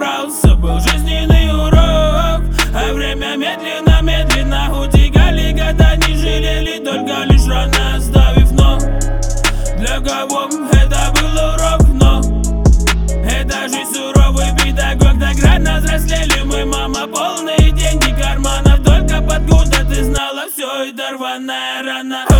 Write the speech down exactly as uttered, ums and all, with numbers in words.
набрался, был жизненный урок. А время медленно-медленно утекали года, не жалели, только лишь рано оставив. Но для кого это был урок, но это жизнь суровый педагог. Так рано взрослели мы, мама, полные деньги карманов. Только подкуда ты знала, все это рваная рана.